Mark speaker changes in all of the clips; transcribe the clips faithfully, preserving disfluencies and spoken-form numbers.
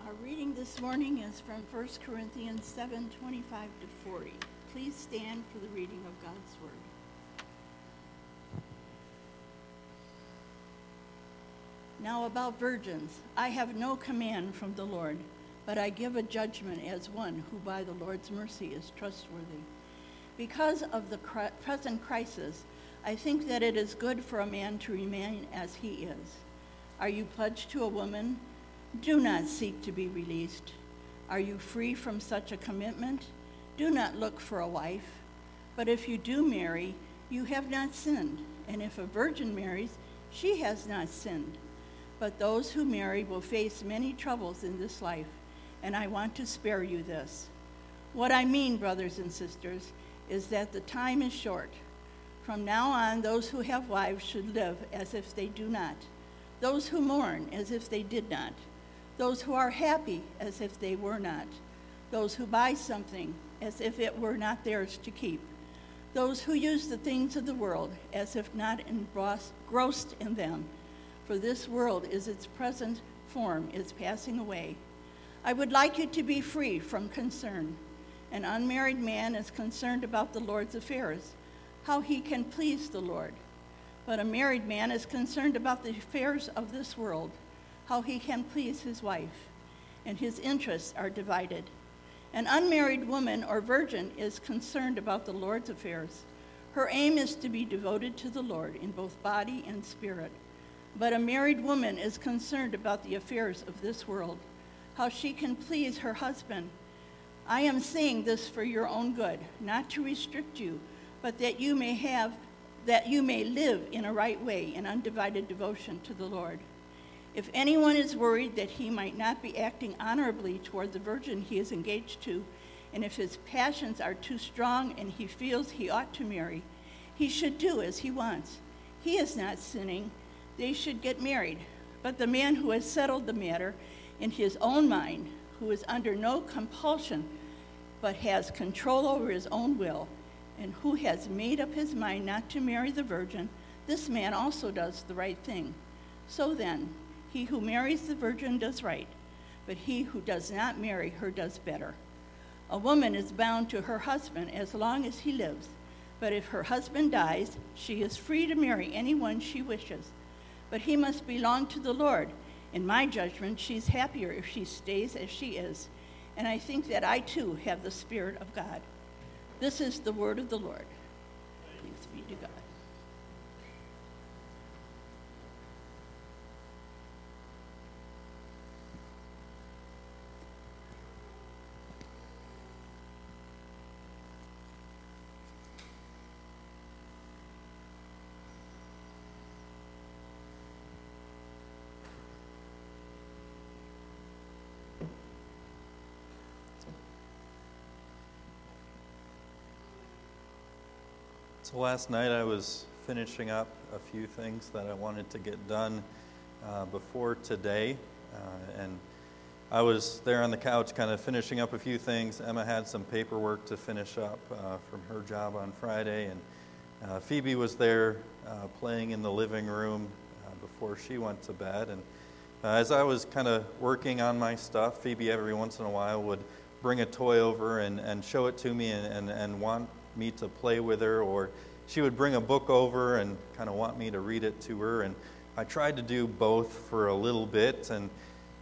Speaker 1: Our reading this morning is from First Corinthians seven, twenty-five to forty. Please stand for the reading of God's Word. Now about virgins, I have no command from the Lord, but I give a judgment as one who by the Lord's mercy is trustworthy. Because of the cr- present crisis, I think that it is good for a man to remain as he is. Are you pledged to a woman? Do not seek to be released. Are you free from such a commitment? Do not look for a wife. But if you do marry, you have not sinned. And if a virgin marries, she has not sinned. But those who marry will face many troubles in this life, and I want to spare you this. What I mean, brothers and sisters, is that the time is short. From now on, those who have wives should live as if they do not. Those who mourn as if they did not. Those who are happy as if they were not. Those who buy something as if it were not theirs to keep. Those who use the things of the world as if not engrossed in them. For this world is its present form is passing away. I would like you to be free from concern. An unmarried man is concerned about the Lord's affairs, how he can please the Lord. But a married man is concerned about the affairs of this world, how he can please his wife, and his interests are divided. An unmarried woman or virgin is concerned about the Lord's affairs. Her aim is to be devoted to the Lord in both body and spirit. But a married woman is concerned about the affairs of this world, how she can please her husband. I am saying this for your own good, not to restrict you, but that you may have, that you may live in a right way in undivided devotion to the Lord. If anyone is worried that he might not be acting honorably toward the virgin he is engaged to, and if his passions are too strong and he feels he ought to marry, he should do as he wants. He is not sinning. They should get married. But the man who has settled the matter in his own mind, who is under no compulsion, but has control over his own will, and who has made up his mind not to marry the virgin, this man also does the right thing. So then, he who marries the virgin does right, but he who does not marry her does better. A woman is bound to her husband as long as he lives, but if her husband dies, she is free to marry anyone she wishes. But he must belong to the Lord. In my judgment, she's happier if she stays as she is, and I think that I too have the Spirit of God. This is the word of the Lord. Thanks be to God.
Speaker 2: So last night I was finishing up a few things that I wanted to get done uh, before today, uh, and I was there on the couch kind of finishing up a few things. Emma had some paperwork to finish up uh, from her job on Friday, and uh, Phoebe was there uh, playing in the living room uh, before she went to bed. And uh, as I was kind of working on my stuff, Phoebe every once in a while would bring a toy over and, and show it to me and, and, and want me to play with her, or she would bring a book over and kind of want me to read it to her. And I tried to do both for a little bit, and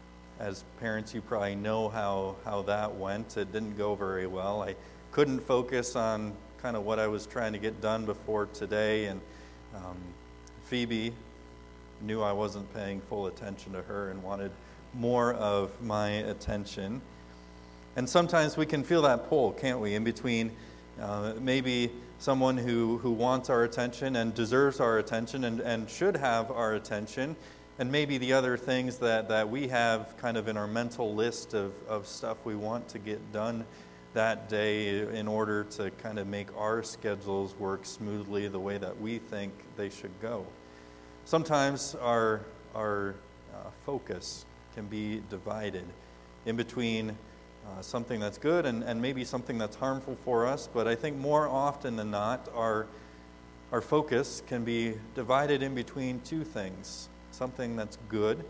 Speaker 2: as parents you probably know how, how that went. It didn't go very well. I couldn't focus on kind of what I was trying to get done before today, and um, Phoebe knew I wasn't paying full attention to her and wanted more of my attention. And sometimes we can feel that pull, can't we, in between Uh, maybe someone who, who wants our attention and deserves our attention and, and should have our attention, and maybe the other things that, that we have kind of in our mental list of, of stuff we want to get done that day in order to kind of make our schedules work smoothly the way that we think they should go. Sometimes our, our uh, focus can be divided in between Uh, something that's good and, and maybe something that's harmful for us, but I think more often than not, our our focus can be divided in between two things, something that's good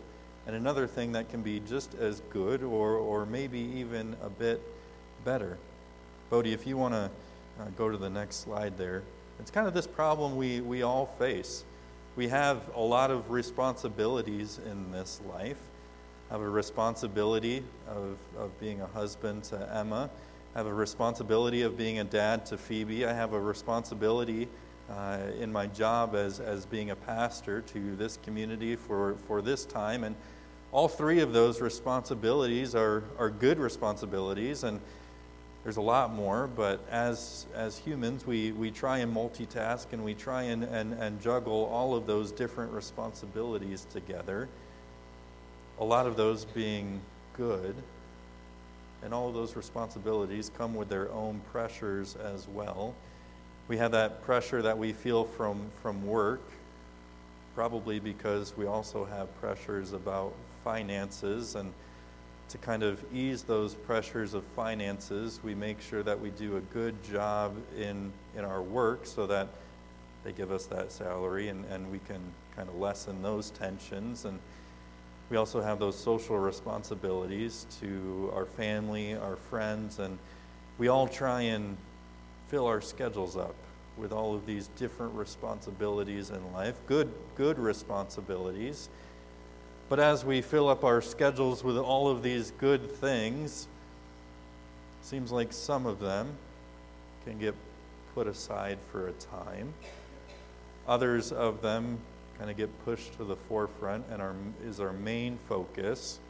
Speaker 2: and another thing that can be just as good or, or maybe even a bit better. Bodie, if you want to uh, go to the next slide there. It's kind of this problem we, we all face. We have a lot of responsibilities in this life. I have a responsibility of, of being a husband to Emma. I have a responsibility of being a dad to Phoebe. I have a responsibility uh, in my job as, as being a pastor to this community for, for this time. And all three of those responsibilities are, are good responsibilities, and there's a lot more, but as as humans, we, we try and multitask, and we try and, and, and juggle all of those different responsibilities together, a lot of those being good, and all of those responsibilities come with their own pressures as well. We have that pressure that we feel from, from work, probably because we also have pressures about finances, and to kind of ease those pressures of finances, we make sure that we do a good job in, in our work so that they give us that salary, and, and we can kind of lessen those tensions. And we also have those social responsibilities to our family, our friends, and we all try and fill our schedules up with all of these different responsibilities in life, good, good responsibilities. But as we fill up our schedules with all of these good things, it seems like some of them can get put aside for a time. Others of them kind of get pushed to the forefront and are, is our main focus.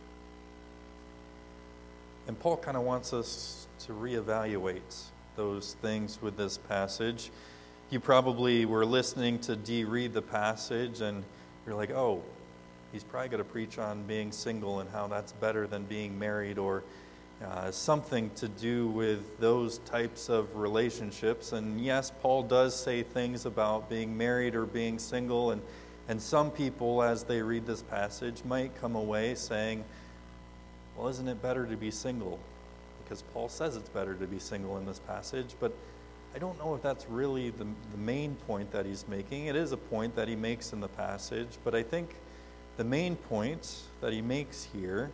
Speaker 2: And Paul kind of wants us to reevaluate those things with this passage. You probably were listening to Dee read the passage, and you're like, oh, he's probably going to preach on being single and how that's better than being married, or uh, something to do with those types of relationships. And yes, Paul does say things about being married or being single, and, and some people, as they read this passage, might come away saying, well, isn't it better to be single? Because Paul says it's better to be single in this passage, but I don't know if that's really the, the main point that he's making. It is a point that he makes in the passage, but I think the main point that he makes here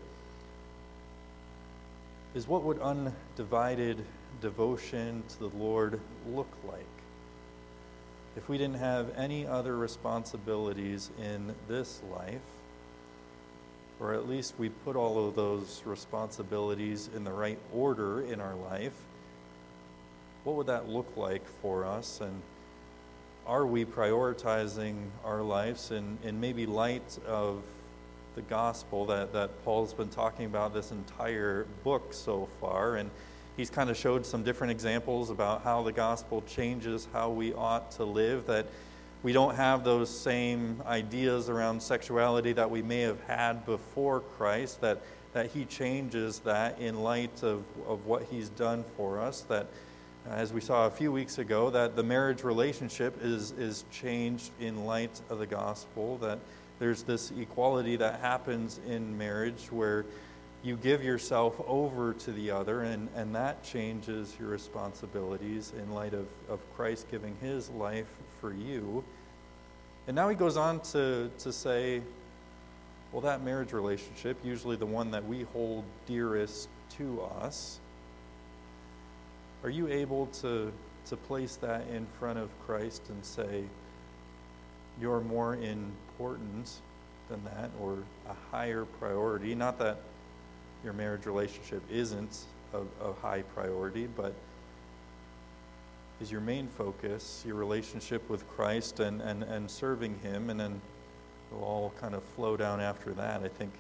Speaker 2: is what would undivided devotion to the Lord look like if we didn't have any other responsibilities in this life, or at least we put all of those responsibilities in the right order in our life. What would that look like for us? And are we prioritizing our lives in, in maybe light of the gospel that, that Paul's been talking about this entire book so far? And he's kind of showed some different examples about how the gospel changes how we ought to live, that we don't have those same ideas around sexuality that we may have had before Christ, that, that he changes that in light of, of what he's done for us, that as we saw a few weeks ago, that the marriage relationship is, is changed in light of the gospel, that there's this equality that happens in marriage where you give yourself over to the other, and, and that changes your responsibilities in light of, of Christ giving his life for you. And now he goes on to, to say, well, that marriage relationship, usually the one that we hold dearest to us, are you able to, to place that in front of Christ and say, you're more important than that, or a higher priority? Not that your marriage relationship isn't a, a high priority, but is your main focus your relationship with Christ and, and, and serving him? And then it'll all kind of flow down after that. I think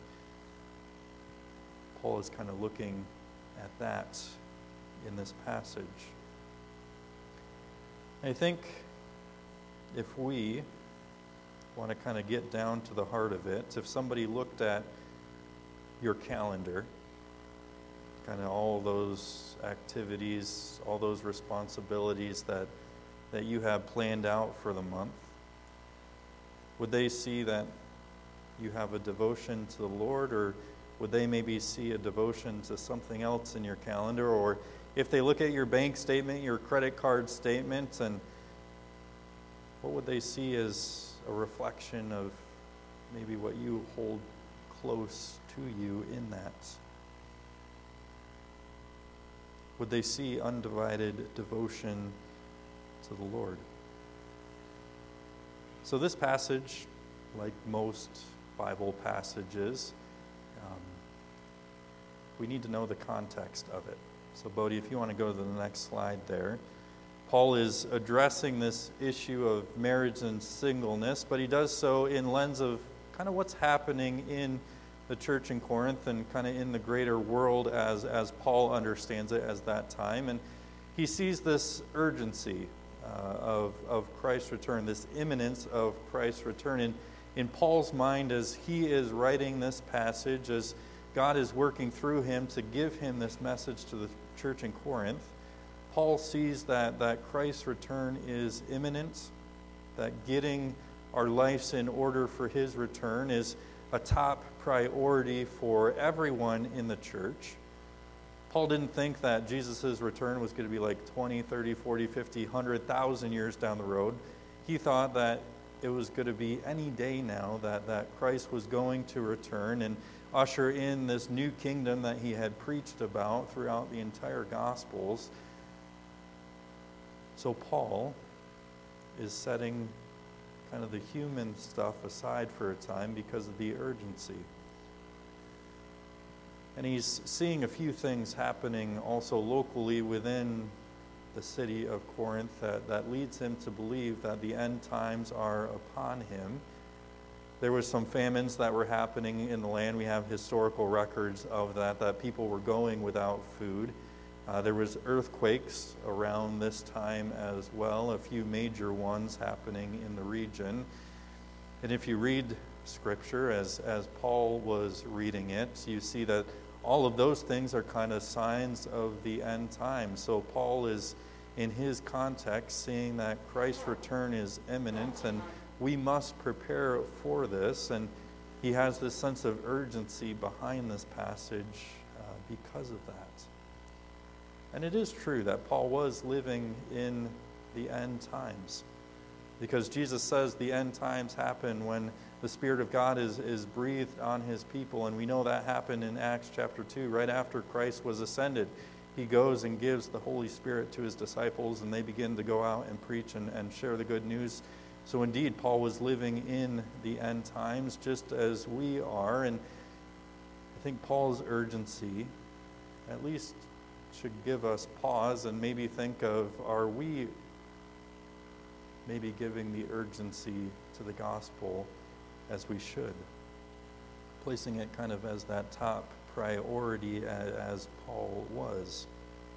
Speaker 2: Paul is kind of looking at that in this passage. I think if we want to kind of get down to the heart of it, if somebody looked at your calendar, kind of all those activities, all those responsibilities that that you have planned out for the month, would they see that you have a devotion to the Lord, or would they maybe see a devotion to something else in your calendar? Or if they look at your bank statement, your credit card statement, and what would they see as a reflection of maybe what you hold close to you in that? Would they see undivided devotion to the Lord? So this passage, like most Bible passages, um, we need to know the context of it. So Bodhi, if you want to go to the next slide there. Paul is addressing this issue of marriage and singleness, but he does so in lens of kind of what's happening in the church in Corinth and kind of in the greater world as, as Paul understands it as that time. And he sees this urgency uh, of, of Christ's return, this imminence of Christ's return. And in Paul's mind, as he is writing this passage, as God is working through him to give him this message to the church in Corinth, Paul sees that, that Christ's return is imminent, that getting our lives in order for his return is a top priority for everyone in the church. Paul didn't think that Jesus' return was going to be like twenty, thirty, forty, fifty, one hundred thousand years down the road. He thought that it was going to be any day now that, that Christ was going to return and usher in this new kingdom that he had preached about throughout the entire Gospels. So Paul is setting kind of the human stuff aside for a time because of the urgency. And he's seeing a few things happening also locally within the city of Corinth that, that leads him to believe that the end times are upon him. There were some famines that were happening in the land. We have historical records of that, that people were going without food. Uh, there was earthquakes around this time as well, a few major ones happening in the region. And if you read Scripture as, as Paul was reading it, you see that all of those things are kind of signs of the end times. So Paul is, in his context, seeing that Christ's return is imminent and we must prepare for this. And he has this sense of urgency behind this passage uh, because of that. And it is true that Paul was living in the end times, because Jesus says the end times happen when the Spirit of God is, is breathed on his people, and we know that happened in Acts chapter two, right after Christ was ascended. He goes and gives the Holy Spirit to his disciples, and they begin to go out and preach and, and share the good news. So indeed, Paul was living in the end times just as we are, and I think Paul's urgency, at least, should give us pause and maybe think of, are we maybe giving the urgency to the gospel as we should? Placing it kind of as that top priority as, as Paul was.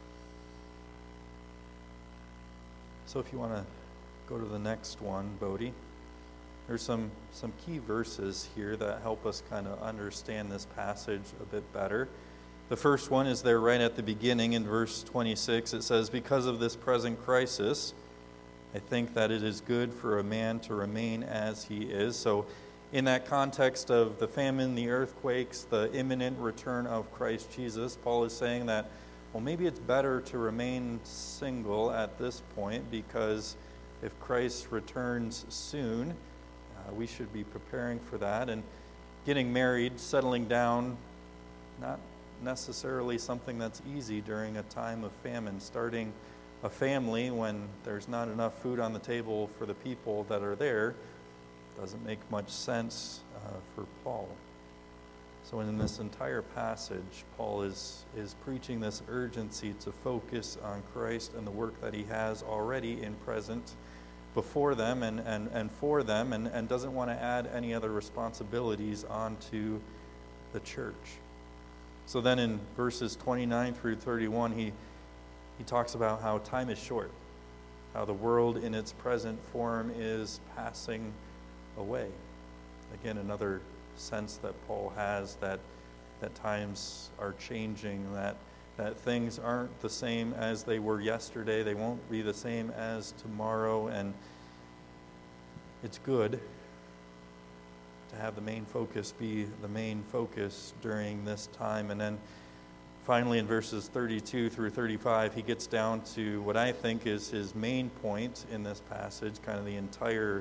Speaker 2: So if you want to go to the next one, Bodhi, there's some, some key verses here that help us kind of understand this passage a bit better. The first one is there right at the beginning in verse twenty-six. It says, "Because of this present crisis, I think that it is good for a man to remain as he is." So in that context of the famine, the earthquakes, the imminent return of Christ Jesus, Paul is saying that, well, maybe it's better to remain single at this point, because if Christ returns soon, uh, we should be preparing for that. And getting married, settling down, not necessarily something that's easy during a time of famine. Starting a family when there's not enough food on the table for the people that are there doesn't make much sense uh, for Paul. So in this entire passage, Paul is, is preaching this urgency to focus on Christ and the work that he has already in present before them and, and, and for them, and, and doesn't want to add any other responsibilities onto the church. So then in verses twenty-nine through thirty-one, he, he talks about how time is short, how the world in its present form is passing away. Again, another sense that Paul has that that times are changing, that, that things aren't the same as they were yesterday. They won't be the same as tomorrow, and it's good to have the main focus be the main focus during this time. And then finally in verses thirty-two through thirty-five, he gets down to what I think is his main point in this passage, kind of the entire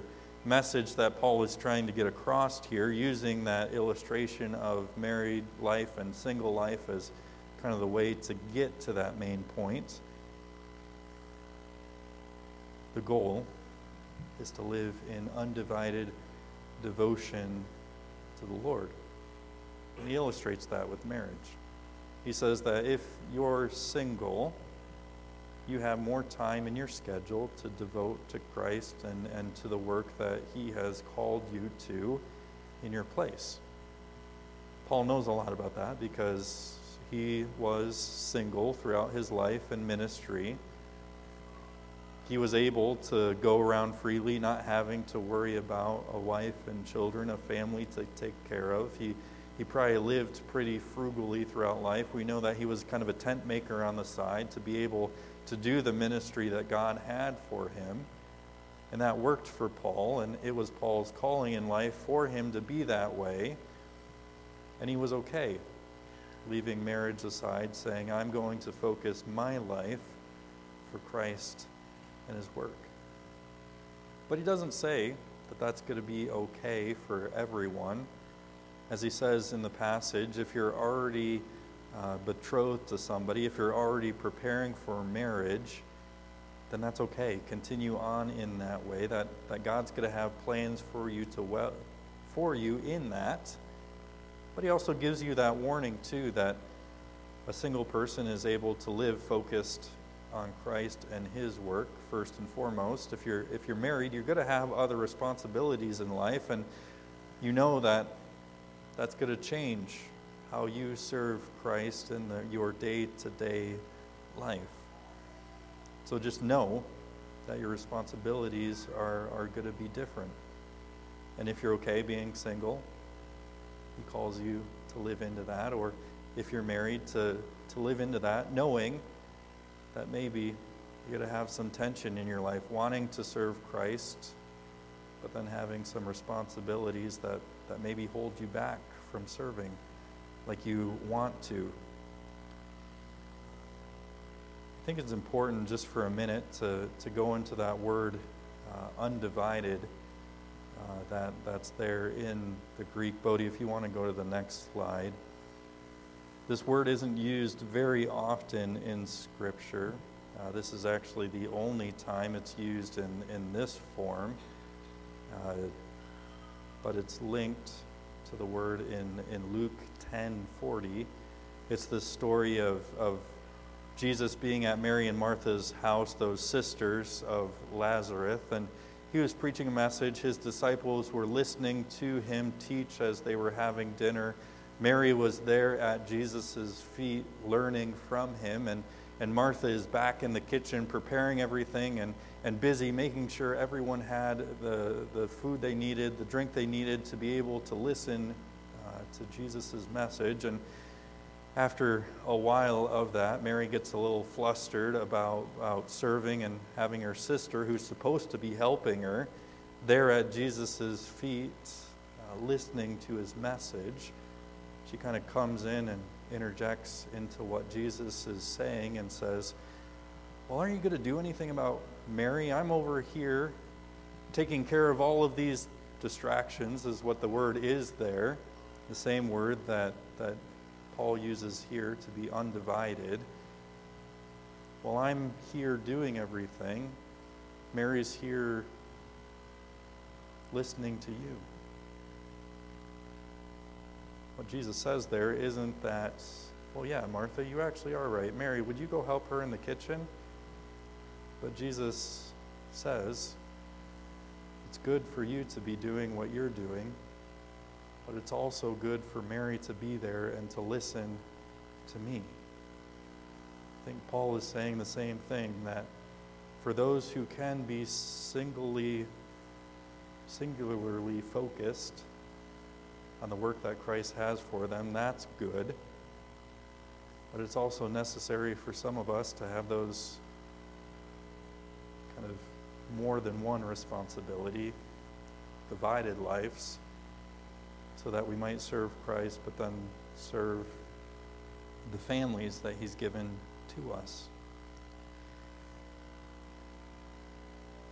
Speaker 2: message that Paul is trying to get across here, using that illustration of married life and single life as kind of the way to get to that main point. The goal is to live in undivided devotion to the Lord. And he illustrates that with marriage. He says that if you're single, you have more time in your schedule to devote to Christ and, and to the work that he has called you to in your place. Paul knows a lot about that because he was single throughout his life and ministry. He was able to go around freely, not having to worry about a wife and children, a family to take care of. He He probably lived pretty frugally throughout life. We know that he was kind of a tent maker on the side to be able to do the ministry that God had for him. And that worked for Paul, and it was Paul's calling in life for him to be that way. And he was okay, leaving marriage aside, saying, I'm going to focus my life for Christ and his work. But he doesn't say that that's going to be okay for everyone. As he says in the passage, if you're already uh, betrothed to somebody, if you're already preparing for marriage, then that's okay. Continue on in that way. That, that God's going to have plans for you to well, for you in that. But he also gives you that warning too, that a single person is able to live focused on Christ and his work first and foremost. If you're if you're married, you're going to have other responsibilities in life, and you know that that's going to change how you serve Christ in the, your day-to-day life. So just know that your responsibilities are, are going to be different. And if you're okay being single, he calls you to live into that. Or if you're married, to, to live into that, knowing that maybe you're going to have some tension in your life, wanting to serve Christ, but then having some responsibilities that, that maybe hold you back from serving like you want to. I think it's important just for a minute to, to go into that word uh, undivided uh, that, that's there in the Greek. Bodhi, if you want to go to the next slide. This word isn't used very often in Scripture. Uh, this is actually the only time it's used in, in this form. Uh, but it's linked to the word in, in Luke ten forty. It's the story of, of Jesus being at Mary and Martha's house, those sisters of Lazarus, and he was preaching a message. His disciples were listening to him teach as they were having dinner. Mary was there at Jesus' feet learning from him, and, and Martha is back in the kitchen preparing everything and, and busy making sure everyone had the, the food they needed, the drink they needed to be able to listen uh, to Jesus' message. And after a while of that, Mary gets a little flustered about, about serving and having her sister, who's supposed to be helping her, there at Jesus' feet, uh, listening to his message. She kind of comes in and interjects into what Jesus is saying and says, well, aren't you going to do anything about Mary? I'm over here taking care of all of these distractions, is what the word is there. The same word that, that Paul uses here to be undivided. Well, I'm here doing everything. Mary's here listening to you. What Jesus says there isn't that, well, yeah, Martha, you actually are right. Mary, would you go help her in the kitchen? But Jesus says, it's good for you to be doing what you're doing, but it's also good for Mary to be there and to listen to me. I think Paul is saying the same thing, that for those who can be singly, singularly focused on the work that Christ has for them, that's good. But it's also necessary for some of us to have those kind of more than one responsibility, divided lives, so that we might serve Christ, but then serve the families that he's given to us.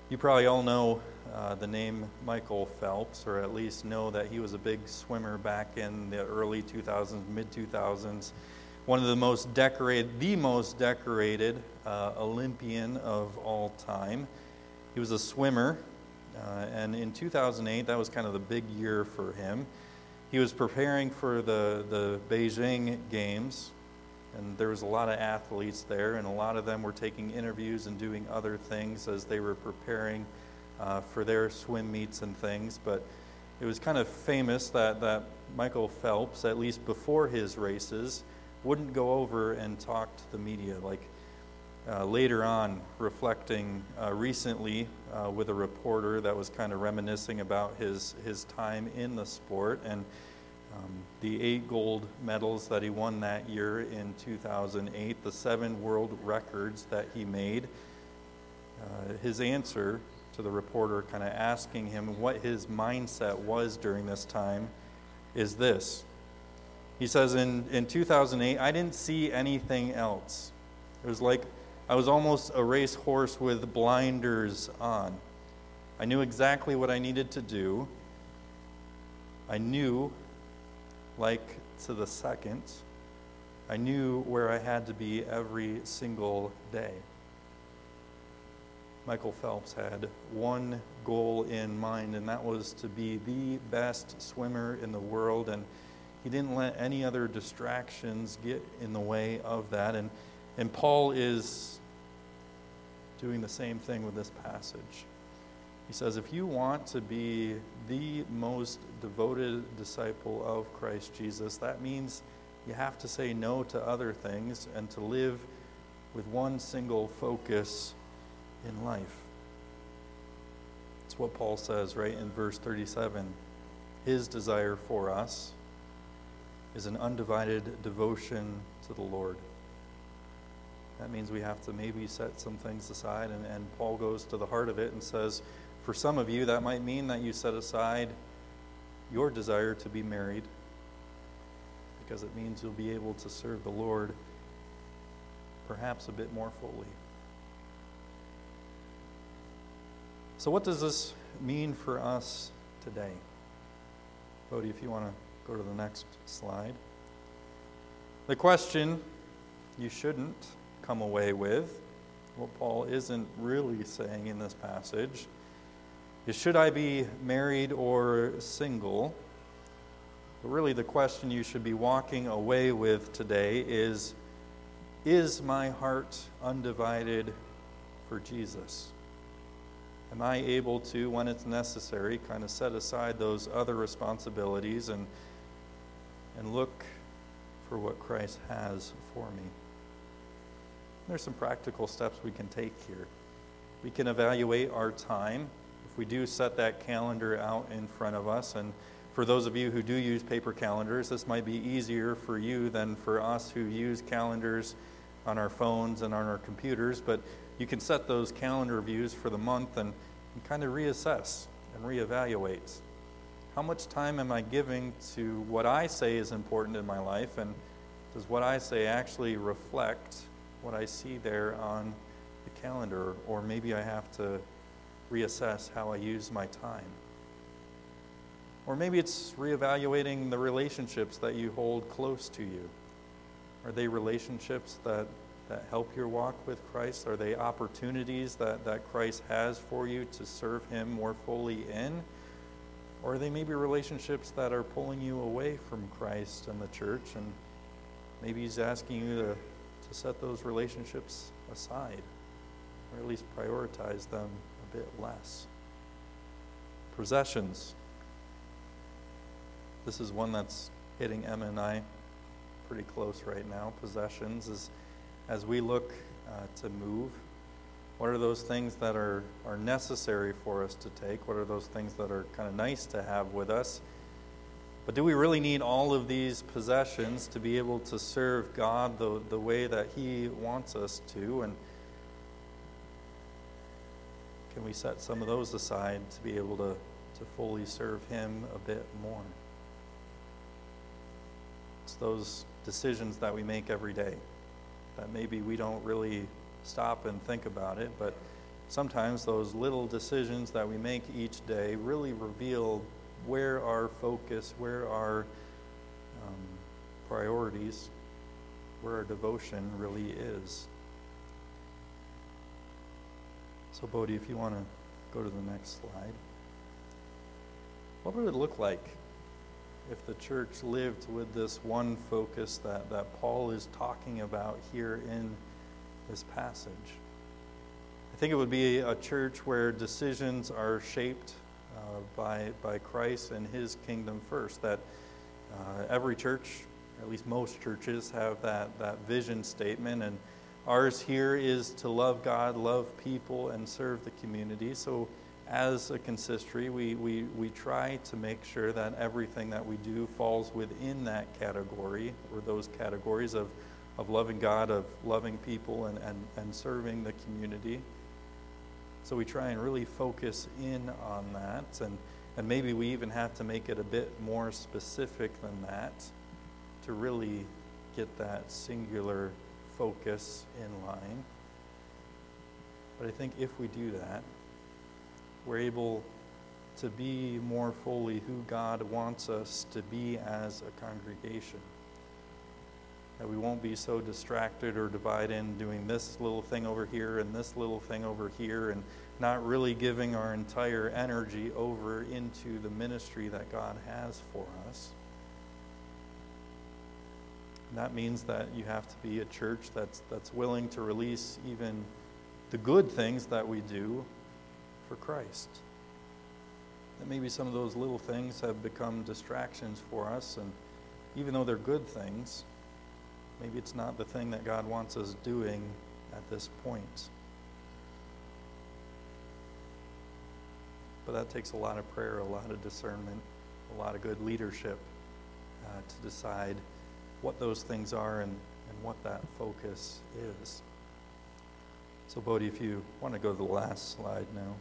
Speaker 2: You probably all know uh, the name Michael Phelps, or at least know that he was a big swimmer back in the early two thousands, mid two thousands. One of the most decorated, the most decorated uh, Olympian of all time. He was a swimmer, uh, and in two thousand eight, that was kind of the big year for him. He was preparing for the, the Beijing Games, and there was a lot of athletes there, and a lot of them were taking interviews and doing other things as they were preparing uh, for their swim meets and things. But it was kind of famous that, that Michael Phelps, at least before his races, wouldn't go over and talk to the media. Like uh, later on, reflecting uh, recently uh, with a reporter that was kind of reminiscing about his, his time in the sport, and Um, the eight gold medals that he won that year in two thousand eight, the seven world records that he made. Uh, his answer to the reporter kind of asking him what his mindset was during this time is this. He says, in, in two thousand eight, I didn't see anything else. It was like I was almost a racehorse with blinders on. I knew exactly what I needed to do. I knew, like to the second, I knew where I had to be every single day. Michael Phelps had one goal in mind, and that was to be the best swimmer in the world, and he didn't let any other distractions get in the way of that. And, and Paul is doing the same thing with this passage. He says, if you want to be the most devoted disciple of Christ Jesus, that means you have to say no to other things and to live with one single focus in life. It's what Paul says right in verse thirty-seven. His desire for us is an undivided devotion to the Lord. That means we have to maybe set some things aside, and, and Paul goes to the heart of it and says, for some of you, that might mean that you set aside your desire to be married, because it means you'll be able to serve the Lord perhaps a bit more fully. So what does this mean for us today? Bodhi, if you want to go to the next slide. The question you shouldn't come away with, what Paul isn't really saying in this passage, is should I be married or single? But really the question you should be walking away with today is, is my heart undivided for Jesus? Am I able to, when it's necessary, kind of set aside those other responsibilities and, and look for what Christ has for me? There's some practical steps we can take here. We can evaluate our time. If we do set that calendar out in front of us, and for those of you who do use paper calendars, this might be easier for you than for us who use calendars on our phones and on our computers, but you can set those calendar views for the month and, and kind of reassess and reevaluate. How much time am I giving to what I say is important in my life, and does what I say actually reflect what I see there on the calendar? Or maybe I have to reassess how I use my time. Or maybe it's reevaluating the relationships that you hold close to you. Are they relationships that, that help your walk with Christ? Are they opportunities that, that Christ has for you to serve Him more fully in? Or are they maybe relationships that are pulling you away from Christ and the church, and maybe He's asking you to, to set those relationships aside, or at least prioritize them a bit less? Possessions. This is one that's hitting Emma and I pretty close right now. Possessions is, as we look uh, to move, what are those things that are, are necessary for us to take? What are those things that are kind of nice to have with us? But do we really need all of these possessions to be able to serve God the, the way that He wants us to? And can we set some of those aside to be able to, to fully serve Him a bit more? It's those decisions that we make every day that maybe we don't really stop and think about it, but sometimes those little decisions that we make each day really reveal where our focus, where our um, priorities, where our devotion really is. So Bodhi, if you want to go to the next slide. What would it look like if the church lived with this one focus that, that Paul is talking about here in this passage? I think it would be a church where decisions are shaped uh, by, by Christ and his kingdom first. That uh, every church, at least most churches, have that, that vision statement, and ours here is to love God, love people, and serve the community. So as a consistory, we, we, we try to make sure that everything that we do falls within that category, or those categories of, of loving God, of loving people, and, and, and serving the community. So we try and really focus in on that, and, and maybe we even have to make it a bit more specific than that to really get that singular focus in line. But I think if we do that, we're able to be more fully who God wants us to be as a congregation. That we won't be so distracted or divided in doing this little thing over here and this little thing over here, and not really giving our entire energy over into the ministry that God has for us. And that means that you have to be a church that's that's willing to release even the good things that we do for Christ. That maybe some of those little things have become distractions for us, and even though they're good things, maybe it's not the thing that God wants us doing at this point. But that takes a lot of prayer, a lot of discernment, a lot of good leadership uh, to decide what those things are and, and what that focus is. So Bodhi, if you want to go to the last slide now.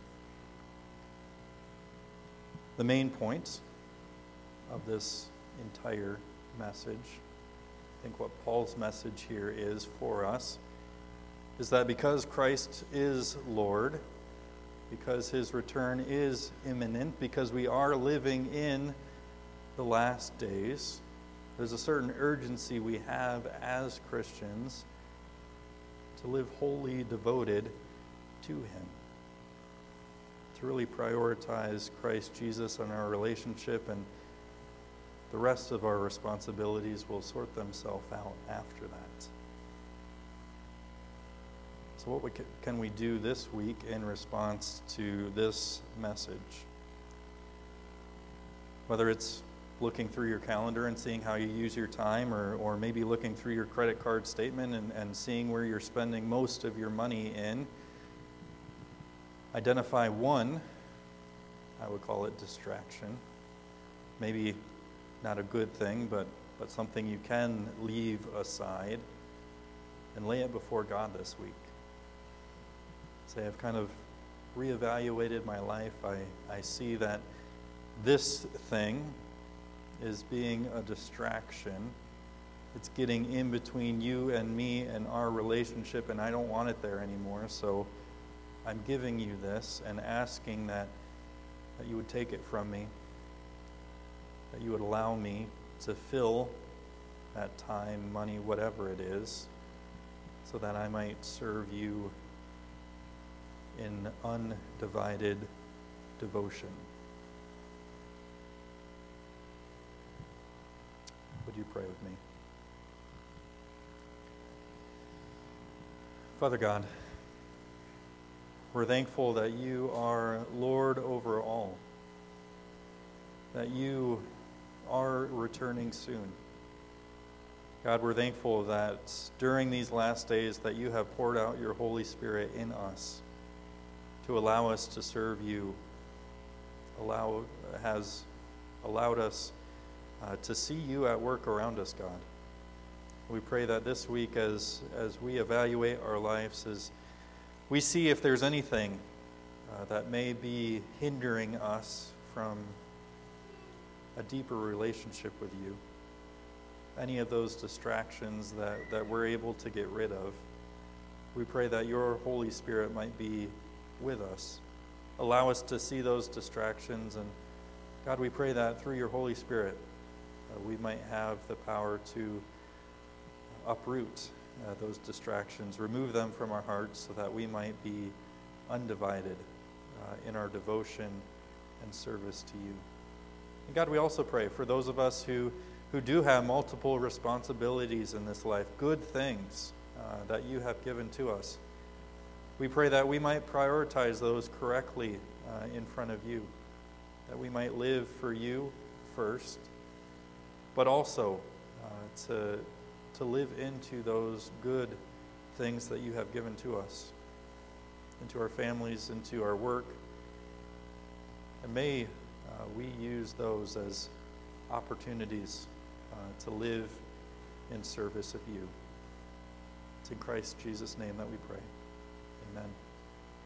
Speaker 2: The main point of this entire message, I think what Paul's message here is for us, is that because Christ is Lord, because his return is imminent, because we are living in the last days, there's a certain urgency we have as Christians to live wholly devoted to him, to really prioritize Christ Jesus in our relationship, and the rest of our responsibilities will sort themselves out after that. So what we can, can we do this week in response to this message? Whether it's looking through your calendar and seeing how you use your time, or, or maybe looking through your credit card statement and, and seeing where you're spending most of your money in, identify one, I would call it distraction. Maybe not a good thing, but, but something you can leave aside and lay it before God this week. Say, I've kind of reevaluated my life. I, I see that this thing is being a distraction. It's getting in between you and me and our relationship, and I don't want it there anymore. So I'm giving you this and asking that, that you would take it from me, that you would allow me to fill that time, money, whatever it is, so that I might serve you in undivided devotion. Would you pray with me? Father God, we're thankful that you are Lord over all, that you are returning soon. God, we're thankful that during these last days that you have poured out your Holy Spirit in us to allow us to serve you, allow has allowed us uh, to see you at work around us, God. We pray that this week, as as we evaluate our lives, as we see if there's anything uh, that may be hindering us from a deeper relationship with you, any of those distractions that, that we're able to get rid of, we pray that your Holy Spirit might be with us. Allow us to see those distractions, and God, we pray that through your Holy Spirit, uh, we might have the power to uproot uh, those distractions, remove them from our hearts so that we might be undivided uh, in our devotion and service to you. And God, we also pray for those of us who, who do have multiple responsibilities in this life, good things uh, that you have given to us. We pray that we might prioritize those correctly uh, in front of you, that we might live for you first, but also uh, to, to live into those good things that you have given to us, into our families, into our work. And may uh, we use those as opportunities uh, to live in service of you. It's in Christ Jesus' name that we pray. Amen.